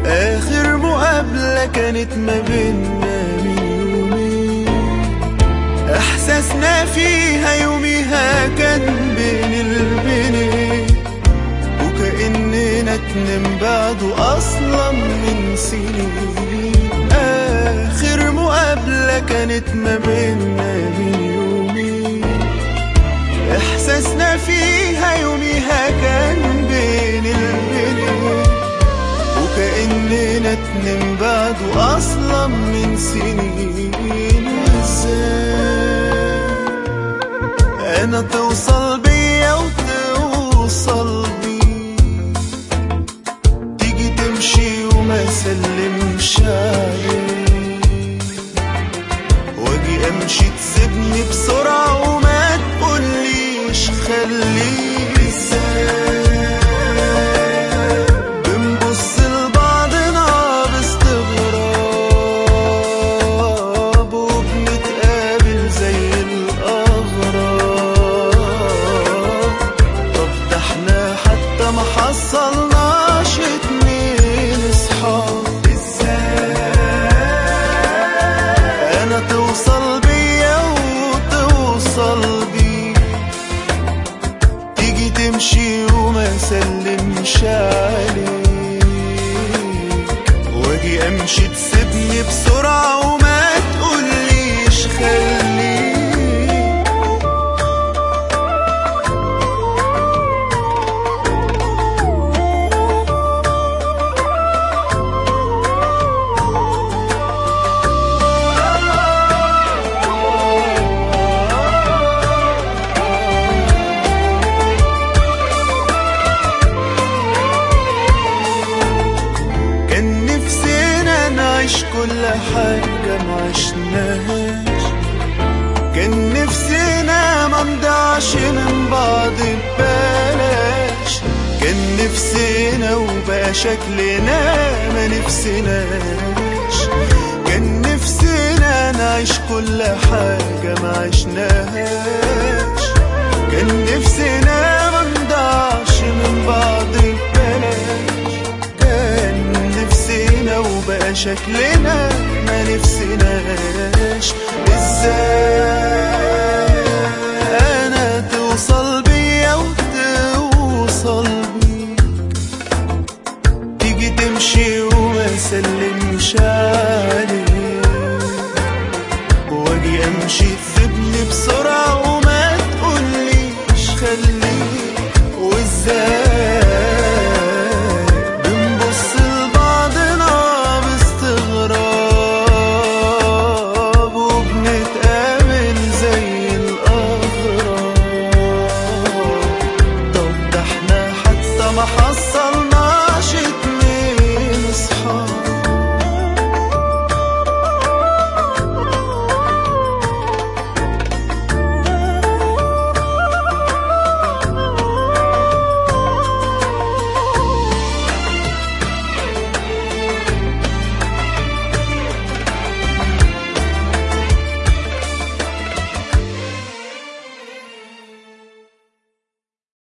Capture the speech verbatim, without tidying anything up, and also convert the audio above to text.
آخر مقابلة كانت ما بينا من يومين، إحساسنا فيها يوميها كان بين البنين، وكأننا اتنين بعده أصلا من سنين. آخر مقابلة كانت ما بينا من يومين، إحساسنا فيها يوميها كان بين البنين، وكأننا اتنين بعده أصلا من سنين. وإزاي أنا توصل بيا وتوصل بي، تيجي تمشي وما سلمش عليك، واجي امشي تسيبني بسرعة وما تقوليش خليك. ازاي بنبص لبعضنا باستغراب، وبنتقابل زي الأغراب، طب ده احنا حتى ما حصلناش اتنين اصحاب. أنا توصل بيا وتوصل بي، تيجي تمشي وما سلمش عليك، واجي امشي تسيبني بسرعة وما تقوليش خليك. كل حاجة معشناهاش، كان نفسنا ما نضيعش من بعض ببلاش، كان نفسنا وبقى شكلنا ما نفسناش، كان نفسنا نعيش كل حاجة معشناهاش، كان نفسنا ما نضيعش من بعض ببلاش، كان نفسنا وبقى شكلنا ما نفسناش. ازاي انا توصل